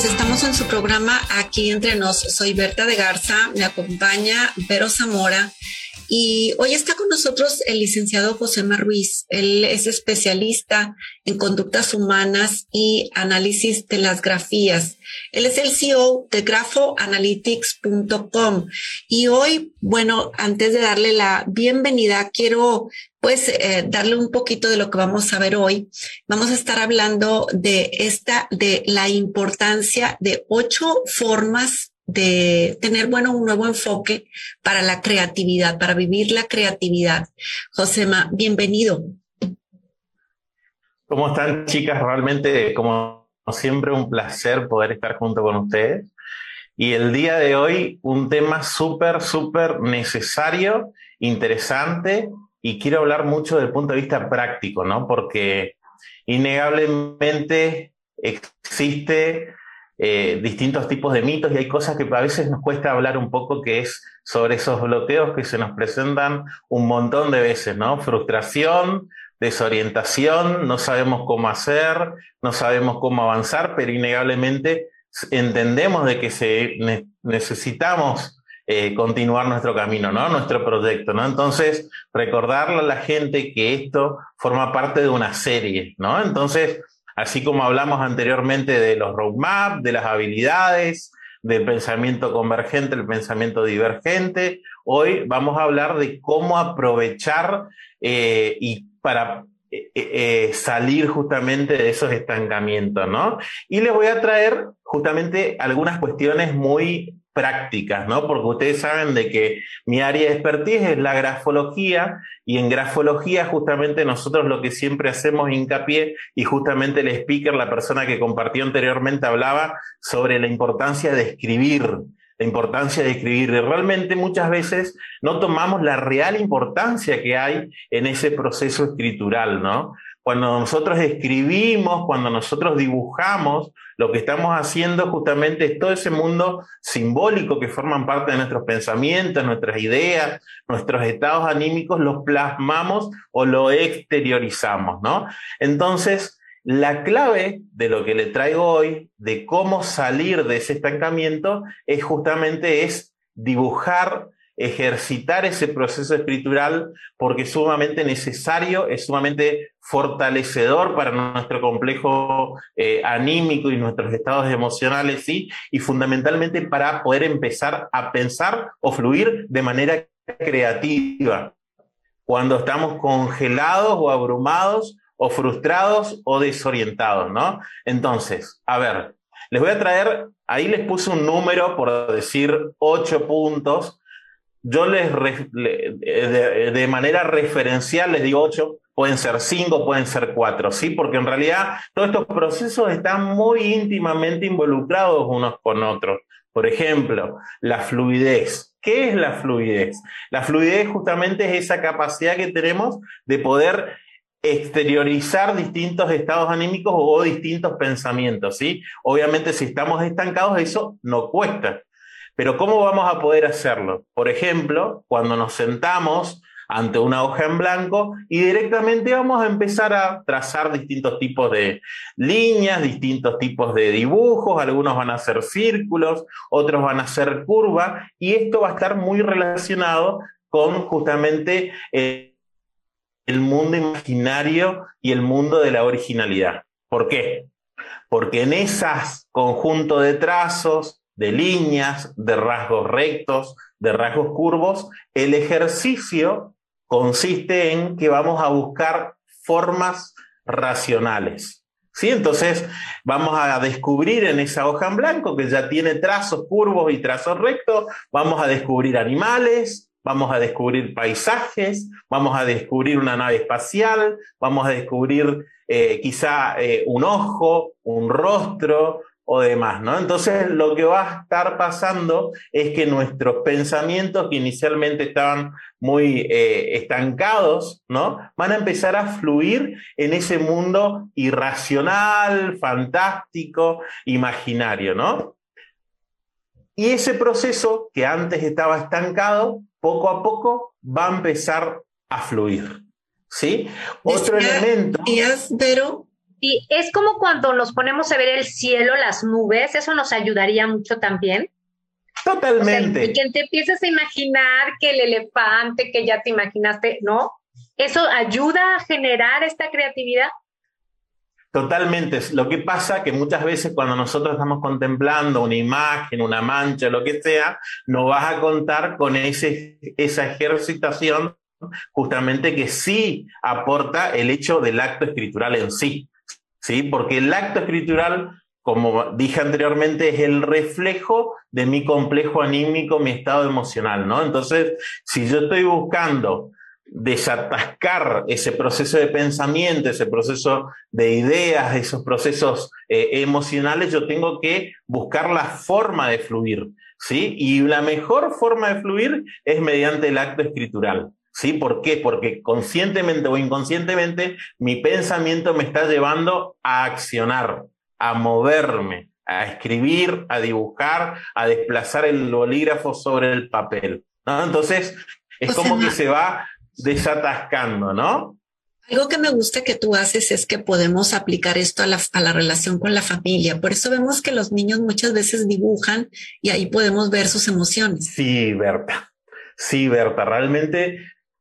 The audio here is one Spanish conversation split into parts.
pues estamos en su programa Aquí Entre Nos. Soy Berta de Garza, me acompaña Vero Zamora y hoy está con nosotros el licenciado Josema Ruiz. Él es especialista en conductas humanas y análisis de las grafías. Él es el CEO de graphoanalytics.com y hoy, bueno, antes de darle la bienvenida, quiero darle un poquito de lo que vamos a ver hoy. Vamos a estar hablando de la importancia de 8 formas de tener, un nuevo enfoque para la creatividad, para vivir la creatividad. Josema, bienvenido. ¿Cómo están, chicas? Realmente, como siempre, un placer poder estar junto con ustedes. Y el día de hoy, un tema súper necesario, interesante, y quiero hablar mucho desde el punto de vista práctico, ¿no? Porque innegablemente existe distintos tipos de mitos y hay cosas que a veces nos cuesta hablar un poco, que es sobre esos bloqueos que se nos presentan un montón de veces, ¿no? Frustración, desorientación, no sabemos cómo hacer, no sabemos cómo avanzar, pero innegablemente entendemos de que necesitamos continuar nuestro camino, ¿no? Nuestro proyecto, ¿no? Entonces, recordarle a la gente que esto forma parte de una serie, ¿no? Entonces, así como hablamos anteriormente de los roadmaps, de las habilidades, del pensamiento convergente, el pensamiento divergente, hoy vamos a hablar de cómo aprovechar y para salir justamente de esos estancamientos, ¿no? Y les voy a traer justamente algunas cuestiones muy prácticas, ¿no? Porque ustedes saben de que mi área de expertise es la grafología, y en grafología justamente nosotros lo que siempre hacemos hincapié, y justamente el speaker, la persona que compartió anteriormente, hablaba sobre la importancia de escribir, y realmente muchas veces no tomamos la real importancia que hay en ese proceso escritural, ¿no? Cuando nosotros escribimos, cuando nosotros dibujamos, lo que estamos haciendo justamente es todo ese mundo simbólico que forman parte de nuestros pensamientos, nuestras ideas, nuestros estados anímicos, los plasmamos o lo exteriorizamos, ¿no? Entonces, la clave de lo que le traigo hoy, de cómo salir de ese estancamiento, es justamente dibujar, ejercitar ese proceso escritural, porque es sumamente necesario, es sumamente fortalecedor para nuestro complejo anímico y nuestros estados emocionales, ¿sí? Y fundamentalmente para poder empezar a pensar o fluir de manera creativa cuando estamos congelados o abrumados o frustrados o desorientados, ¿no? Entonces, a ver, les voy a traer, ahí les puse un número, por decir 8 puntos. Yo de manera referencial les digo 8, pueden ser 5, pueden ser 4, ¿sí? Porque en realidad todos estos procesos están muy íntimamente involucrados unos con otros. Por ejemplo, la fluidez. ¿Qué es la fluidez? La fluidez justamente es esa capacidad que tenemos de poder exteriorizar distintos estados anímicos o distintos pensamientos, ¿sí? Obviamente, si estamos estancados, eso no cuesta. Pero ¿cómo vamos a poder hacerlo? Por ejemplo, cuando nos sentamos ante una hoja en blanco y directamente vamos a empezar a trazar distintos tipos de líneas, distintos tipos de dibujos, algunos van a ser círculos, otros van a ser curvas, y esto va a estar muy relacionado con justamente el mundo imaginario y el mundo de la originalidad. ¿Por qué? Porque en esas conjuntos de trazos, de líneas, de rasgos rectos, de rasgos curvos, el ejercicio consiste en que vamos a buscar formas racionales, ¿sí? Entonces vamos a descubrir en esa hoja en blanco, que ya tiene trazos curvos y trazos rectos, vamos a descubrir animales, vamos a descubrir paisajes, vamos a descubrir una nave espacial, vamos a descubrir quizá un ojo, un rostro o demás, ¿no? Entonces lo que va a estar pasando es que nuestros pensamientos, que inicialmente estaban muy estancados, ¿no?, van a empezar a fluir en ese mundo irracional, fantástico, imaginario, ¿no? Y ese proceso que antes estaba estancado, poco a poco va a empezar a fluir, ¿sí? Otro elemento... Vero, Y es como cuando nos ponemos a ver el cielo, las nubes, eso nos ayudaría mucho también. O sea, y Totalmente. que te empiezas a imaginar que el elefante que ya te imaginaste, ¿no? Eso ayuda a generar esta creatividad. Totalmente. Lo que pasa que muchas veces cuando nosotros estamos contemplando una imagen, una mancha, lo que sea, no vas a contar con esa ejercitación justamente que sí aporta el hecho del acto escritural en sí, ¿sí? Porque el acto escritural, como dije anteriormente, es el reflejo de mi complejo anímico, mi estado emocional, ¿no? Entonces, si yo estoy buscando desatascar ese proceso de pensamiento, ese proceso de ideas, esos procesos emocionales, yo tengo que buscar la forma de fluir, ¿sí? Y la mejor forma de fluir es mediante el acto escritural. ¿Sí? ¿Por qué? Porque conscientemente o inconscientemente mi pensamiento me está llevando a accionar, a moverme, a escribir, a dibujar, a desplazar el bolígrafo sobre el papel, ¿no? Entonces, es José, como que se va desatascando, ¿no? algo que me gusta que tú haces es que podemos aplicar esto a la relación con la familia. Por eso vemos que los niños muchas veces dibujan y ahí podemos ver sus emociones. Sí, Berta. Sí, Berta, realmente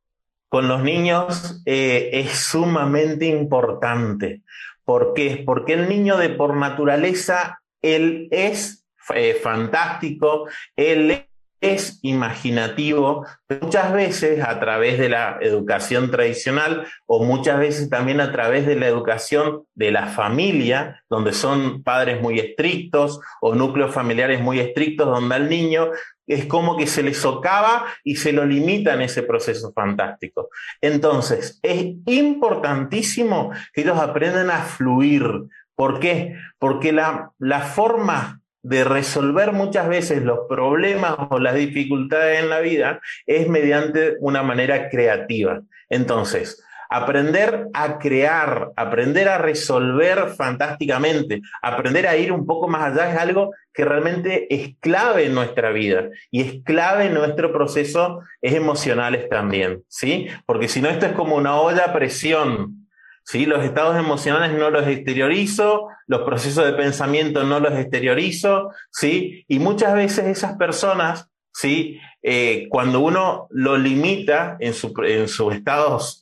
con los niños es sumamente importante. ¿Por qué? Porque el niño de por naturaleza, él es fantástico, él es imaginativo, muchas veces a través de la educación tradicional o muchas veces también a través de la educación de la familia, donde son padres muy estrictos o núcleos familiares muy estrictos, donde al niño es como que se le socava y se lo limita en ese proceso fantástico. Entonces, es importantísimo que ellos aprendan a fluir. ¿Por qué? Porque la forma de resolver muchas veces los problemas o las dificultades en la vida es mediante una manera creativa. Entonces, aprender a crear, aprender a resolver fantásticamente, aprender a ir un poco más allá es algo que realmente es clave en nuestra vida y es clave en nuestro proceso emocionales también, ¿sí? Porque si no, esto es como una olla a presión, ¿sí? Los estados emocionales no los exteriorizo, los procesos de pensamiento no los exteriorizo, ¿sí? Y muchas veces esas personas, ¿sí? Cuando uno lo limita en sus estados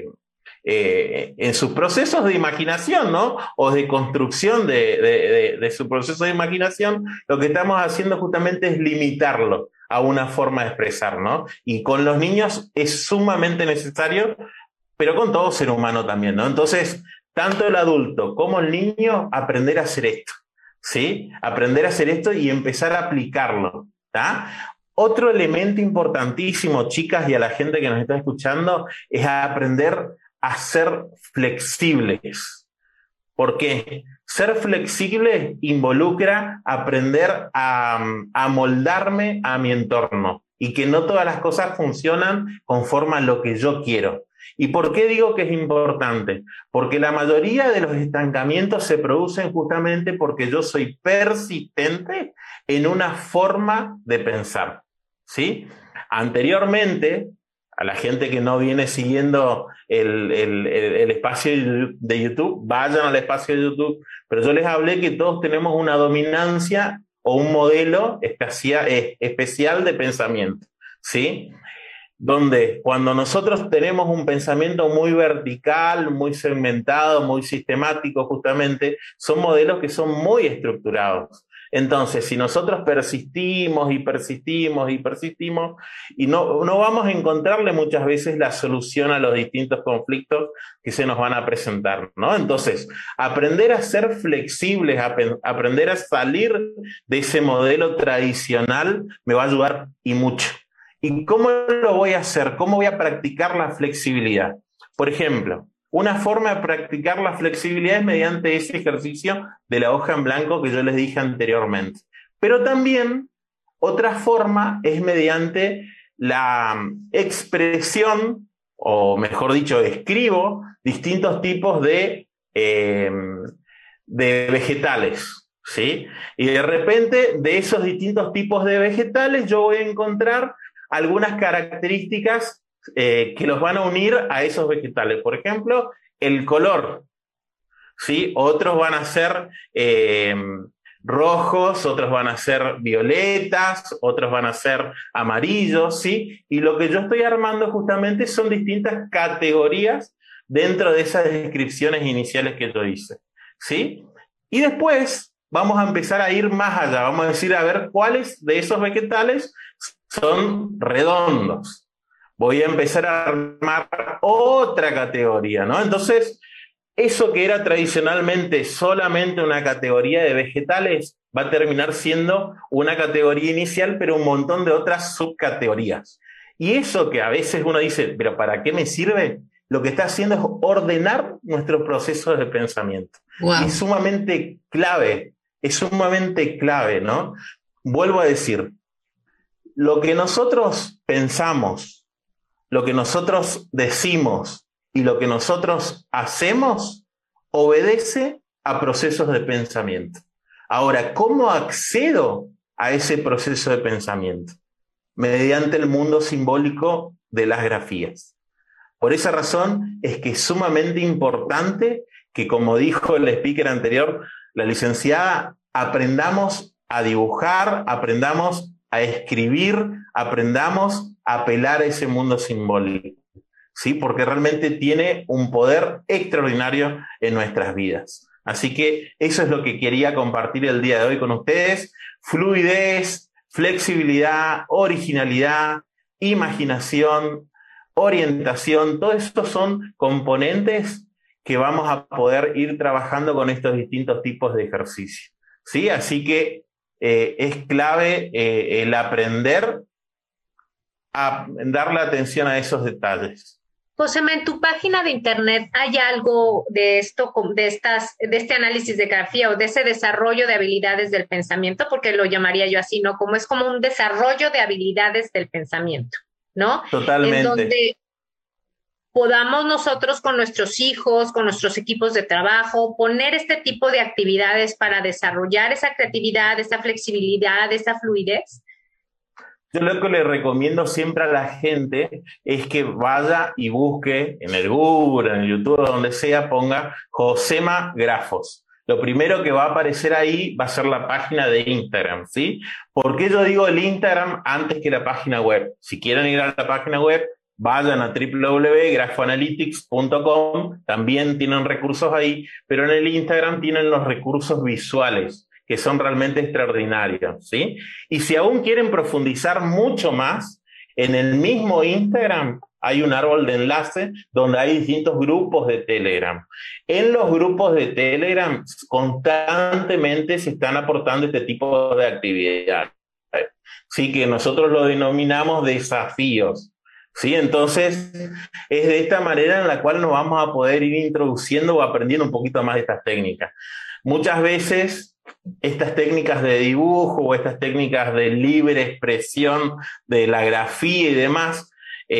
en sus procesos de imaginación, ¿no? O de construcción de su proceso de imaginación, lo que estamos haciendo justamente es limitarlo a una forma de expresar, ¿no? Y con los niños es sumamente necesario, pero con todo ser humano también, ¿no? Entonces, tanto el adulto como el niño aprender a hacer esto, ¿sí? Aprender a hacer esto y empezar a aplicarlo, ¿tá? Otro elemento importantísimo, chicas, y a la gente que nos está escuchando, es aprender a ser flexibles. ¿Por qué? Ser flexible involucra aprender a moldarme a mi entorno y que no todas las cosas funcionan conforme a lo que yo quiero. ¿Y por qué digo que es importante? Porque la mayoría de los estancamientos se producen justamente porque yo soy persistente en una forma de pensar, ¿sí? Anteriormente, a la gente que no viene siguiendo el espacio de YouTube, vayan al espacio de YouTube, pero yo les hablé que todos tenemos una dominancia o un modelo especial de pensamiento, ¿sí? Donde cuando nosotros tenemos un pensamiento muy vertical, muy segmentado, muy sistemático, justamente, son modelos que son muy estructurados. Entonces, si nosotros persistimos y persistimos y persistimos, y no vamos a encontrarle muchas veces la solución a los distintos conflictos que se nos van a presentar, ¿no? Entonces, aprender a ser flexibles, aprender a salir de ese modelo tradicional, me va a ayudar y mucho. ¿Y cómo lo voy a hacer? ¿Cómo voy a practicar la flexibilidad? Por ejemplo, una forma de practicar la flexibilidad es mediante ese ejercicio de la hoja en blanco que yo les dije anteriormente. Pero también otra forma es mediante la expresión, o mejor dicho, escribo distintos tipos de vegetales, ¿sí? Y de repente, de esos distintos tipos de vegetales, yo voy a encontrar algunas características que los van a unir a esos vegetales. Por ejemplo, el color, ¿sí? Otros van a ser rojos, otros van a ser violetas, otros van a ser amarillos, ¿sí? Y lo que yo estoy armando justamente son distintas categorías dentro de esas descripciones iniciales que yo hice, ¿sí? Y después vamos a empezar a ir más allá, vamos a decir, a ver cuáles de esos vegetales son redondos. Voy a empezar a armar otra categoría, ¿no? Entonces, eso que era tradicionalmente solamente una categoría de vegetales va a terminar siendo una categoría inicial, pero un montón de otras subcategorías. Y eso que a veces uno dice, ¿pero para qué me sirve? Lo que está haciendo es ordenar nuestros procesos de pensamiento. Wow. Y es sumamente clave, ¿no? Vuelvo a decir, lo que nosotros pensamos, lo que nosotros decimos y lo que nosotros hacemos obedece a procesos de pensamiento. Ahora, ¿cómo accedo a ese proceso de pensamiento? Mediante el mundo simbólico de las grafías. Por esa razón es que es sumamente importante que, como dijo el speaker anterior, la licenciada, aprendamos a dibujar, aprendamos a escribir, aprendamos a apelar a ese mundo simbólico, ¿sí? Porque realmente tiene un poder extraordinario en nuestras vidas. Así que eso es lo que quería compartir el día de hoy con ustedes. Fluidez, flexibilidad, originalidad, imaginación, orientación, todo esto son componentes que vamos a poder ir trabajando con estos distintos tipos de ejercicios, ¿sí? Así que es clave el aprender a darle atención a esos detalles. Josema, en tu página de internet hay algo de esto, de este análisis de grafía o de ese desarrollo de habilidades del pensamiento, porque lo llamaría yo así, ¿no? Como es como un desarrollo de habilidades del pensamiento, ¿no? Totalmente. En donde podamos nosotros con nuestros hijos, con nuestros equipos de trabajo, poner este tipo de actividades para desarrollar esa creatividad, esa flexibilidad, esa fluidez. Yo lo que le recomiendo siempre a la gente es que vaya y busque en el Google, en el YouTube, donde sea, ponga Josema Grafos. Lo primero que va a aparecer ahí va a ser la página de Instagram, ¿sí? ¿Por qué yo digo el Instagram antes que la página web? Si quieren ir a la página web, vayan a www.grafoanalytics.com, también tienen recursos ahí, pero en el Instagram tienen los recursos visuales, que son realmente extraordinarios, ¿sí? Y si aún quieren profundizar mucho más, en el mismo Instagram hay un árbol de enlace donde hay distintos grupos de Telegram. En los grupos de Telegram constantemente se están aportando este tipo de actividades, ¿sí? Que nosotros lo denominamos desafíos, ¿sí? Entonces, es de esta manera en la cual nos vamos a poder ir introduciendo o aprendiendo un poquito más de estas técnicas. Muchas veces estas técnicas de dibujo o estas técnicas de libre expresión de la grafía y demás,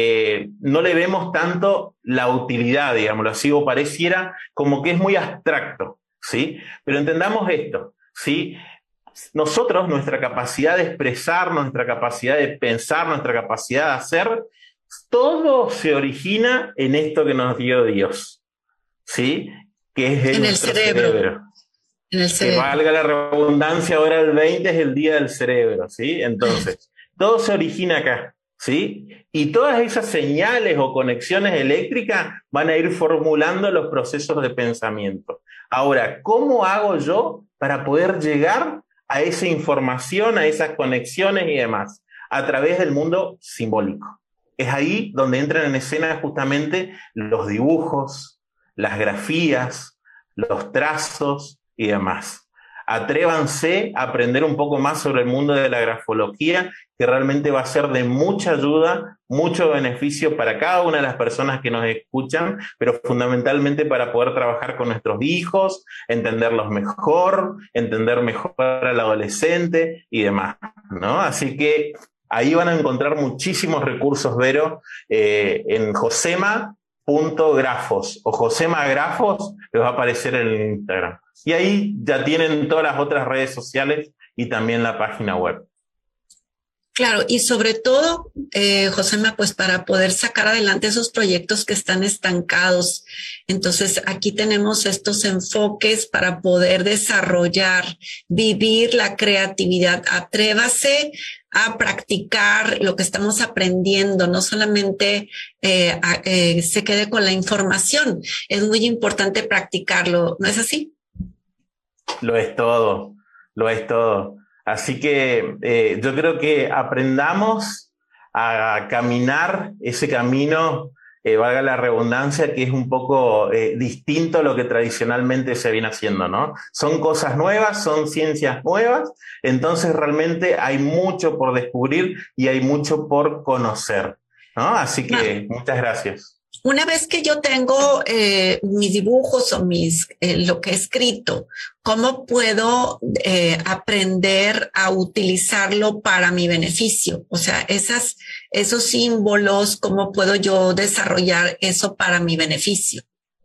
no le vemos tanto la utilidad, digámoslo así, o pareciera como que es muy abstracto, ¿sí? Pero entendamos esto, ¿sí? Nosotros, nuestra capacidad de expresar, nuestra capacidad de pensar, nuestra capacidad de hacer, todo se origina en esto que nos dio Dios, ¿sí? Que es en nuestro cerebro. En el cerebro. Que valga la redundancia, ahora el 20 es el día del cerebro, ¿sí? Entonces, todo se origina acá, ¿sí? Y todas esas señales o conexiones eléctricas van a ir formulando los procesos de pensamiento. Ahora, ¿cómo hago yo para poder llegar a esa información, a esas conexiones y demás? A través del mundo simbólico. Es ahí donde entran en escena justamente los dibujos, las grafías, los trazos y demás. Atrévanse a aprender un poco más sobre el mundo de la grafología, que realmente va a ser de mucha ayuda, mucho beneficio para cada una de las personas que nos escuchan, pero fundamentalmente para poder trabajar con nuestros hijos, entenderlos mejor, entender mejor al adolescente y demás, ¿no? Así que ahí van a encontrar muchísimos recursos, Vero, en josema.grafos o Josema Grafos, les va a aparecer en el Instagram. Y ahí ya tienen todas las otras redes sociales y también la página web. Claro, y sobre todo, Josema, pues para poder sacar adelante esos proyectos que están estancados. Entonces, aquí tenemos estos enfoques para poder desarrollar, vivir la creatividad. Atrévase a practicar lo que estamos aprendiendo, no solamente se quede con la información. Es muy importante practicarlo, ¿no es así? Lo es todo, lo es todo. Así que yo creo que aprendamos a caminar ese camino, valga la redundancia, que es un poco distinto a lo que tradicionalmente se viene haciendo, ¿no? Son cosas nuevas, son ciencias nuevas, entonces realmente hay mucho por descubrir y hay mucho por conocer, ¿no? Así que muchas gracias. Una vez que yo tengo mis dibujos o lo que he escrito, ¿cómo puedo aprender a utilizarlo para mi beneficio? O sea, esos símbolos, ¿cómo puedo yo desarrollar eso para mi beneficio?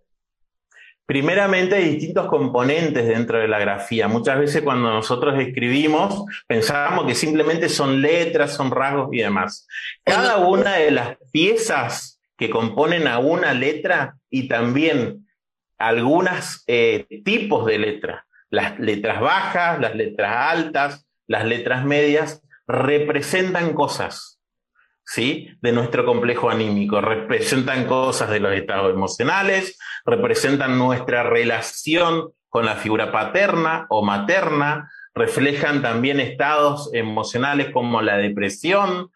Primeramente, hay distintos componentes dentro de la grafía. Muchas veces cuando nosotros escribimos, pensamos que simplemente son letras, son rasgos y demás. Cada una de las piezas que componen a una letra y también algunos tipos de letra, las letras bajas, las letras altas, las letras medias, representan cosas, ¿sí? De nuestro complejo anímico, representan cosas de los estados emocionales, representan nuestra relación con la figura paterna o materna, reflejan también estados emocionales como la depresión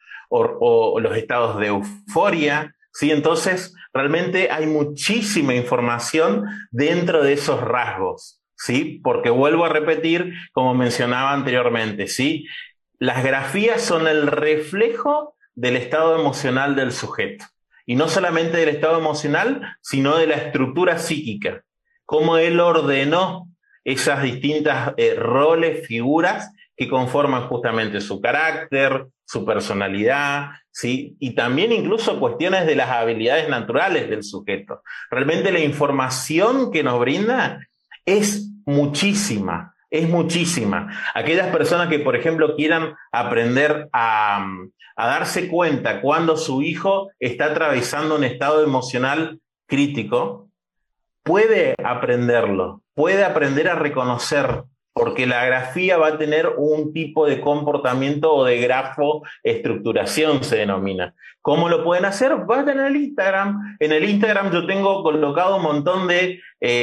o los estados de euforia, ¿sí? Entonces, realmente hay muchísima información dentro de esos rasgos, ¿sí? Porque vuelvo a repetir, como mencionaba anteriormente, ¿sí? Las grafías son el reflejo del estado emocional del sujeto. Y no solamente del estado emocional, sino de la estructura psíquica. Cómo él ordenó esas distintas roles, figuras que conforman justamente su carácter, su personalidad, ¿sí? Y también incluso cuestiones de las habilidades naturales del sujeto. Realmente la información que nos brinda es muchísima, es muchísima. Aquellas personas que, por ejemplo, quieran aprender a darse cuenta cuando su hijo está atravesando un estado emocional crítico, puede aprenderlo, puede aprender a reconocer, porque la grafía va a tener un tipo de comportamiento o de grafoestructuración, se denomina. ¿Cómo lo pueden hacer? Vayan al Instagram. En el Instagram yo tengo colocado un montón de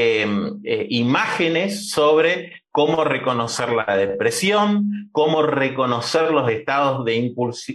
imágenes sobre cómo reconocer la depresión, cómo reconocer los estados de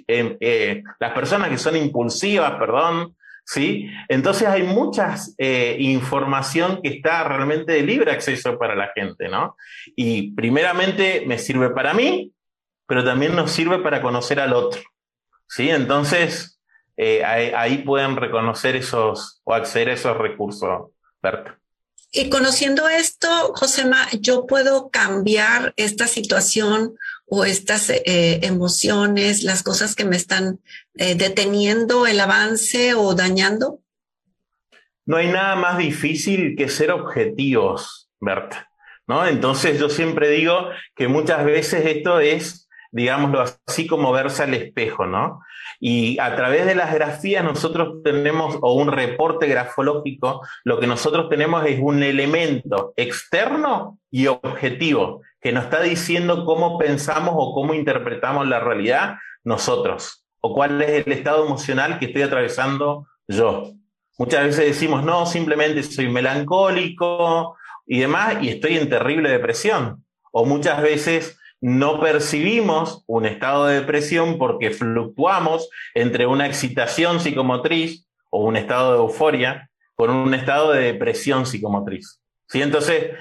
las personas que son impulsivas, perdón, ¿sí? Entonces hay mucha información que está realmente de libre acceso para la gente, ¿no? Y primeramente me sirve para mí, pero también nos sirve para conocer al otro, ¿sí? Entonces ahí pueden reconocer o acceder a esos recursos, Berta. Y conociendo esto, Josema, ¿yo puedo cambiar esta situación o estas emociones, las cosas que me están deteniendo el avance o dañando? No hay nada más difícil que ser objetivos, Berta, ¿no? Entonces yo siempre digo que muchas veces esto es, digámoslo así, como verse al espejo, ¿no? Y a través de las grafías nosotros tenemos, o un reporte grafológico, lo que nosotros tenemos es un elemento externo y objetivo que nos está diciendo cómo pensamos o cómo interpretamos la realidad nosotros, o cuál es el estado emocional que estoy atravesando yo. Muchas veces decimos, no, simplemente soy melancólico y demás, y estoy en terrible depresión. O muchas veces no percibimos un estado de depresión porque fluctuamos entre una excitación psicomotriz o un estado de euforia con un estado de depresión psicomotriz, ¿sí? Entonces,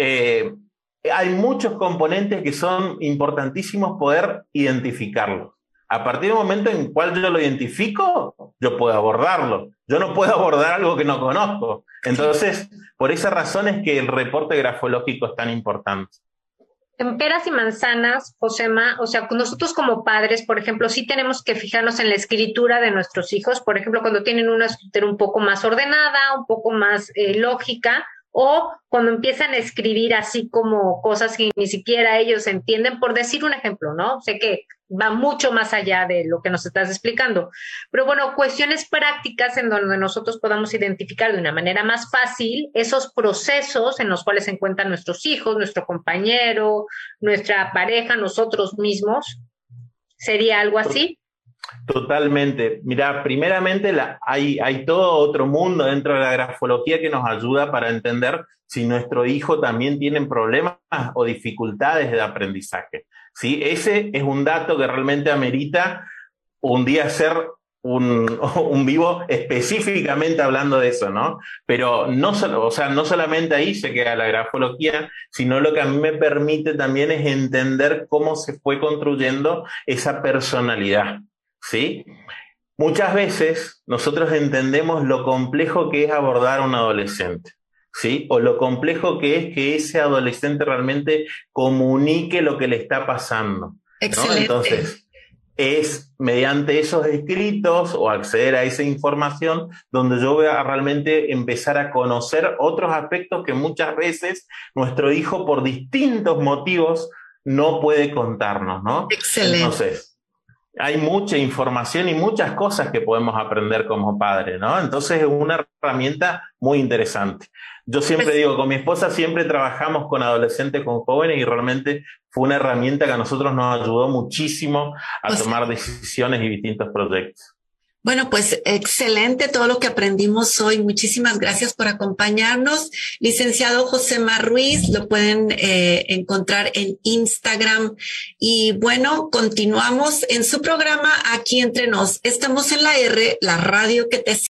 hay muchos componentes que son importantísimos poder identificarlos. A partir del momento en el cual yo lo identifico, yo puedo abordarlo. Yo no puedo abordar algo que no conozco. Entonces, por esa razón es que el reporte grafológico es tan importante. En peras y manzanas, Josema, o sea, nosotros como padres, por ejemplo, sí tenemos que fijarnos en la escritura de nuestros hijos, por ejemplo, cuando tienen una escritura un poco más ordenada, un poco más lógica, o cuando empiezan a escribir así como cosas que ni siquiera ellos entienden, por decir un ejemplo, ¿no? Sé que va mucho más allá de lo que nos estás explicando, pero bueno, cuestiones prácticas en donde nosotros podamos identificar de una manera más fácil esos procesos en los cuales se encuentran nuestros hijos, nuestro compañero, nuestra pareja, nosotros mismos. ¿Sería algo así? Totalmente. Mira, primeramente hay todo otro mundo dentro de la grafología que nos ayuda para entender si nuestro hijo también tiene problemas o dificultades de aprendizaje. ¿Sí? Ese es un dato que realmente amerita un día hacer un vivo específicamente hablando de eso, ¿no? Pero no solamente ahí se queda la grafología, sino lo que a mí me permite también es entender cómo se fue construyendo esa personalidad. ¿Sí? Muchas veces nosotros entendemos lo complejo que es abordar a un adolescente, ¿sí? O lo complejo que es que ese adolescente realmente comunique lo que le está pasando, ¿no? Excelente. Entonces, es mediante esos escritos o acceder a esa información donde yo voy a realmente empezar a conocer otros aspectos que muchas veces nuestro hijo por distintos motivos no puede contarnos, ¿no? Excelente. Entonces, hay mucha información y muchas cosas que podemos aprender como padres, ¿no? Entonces es una herramienta muy interesante. Yo siempre digo, con mi esposa siempre trabajamos con adolescentes, con jóvenes, y realmente fue una herramienta que a nosotros nos ayudó muchísimo a tomar decisiones y distintos proyectos. Bueno, pues excelente todo lo que aprendimos hoy. Muchísimas gracias por acompañarnos. Licenciado Joséma Ruiz, lo pueden encontrar en Instagram. Y bueno, continuamos en su programa Aquí Entre Nos. Estamos en la R, la radio que te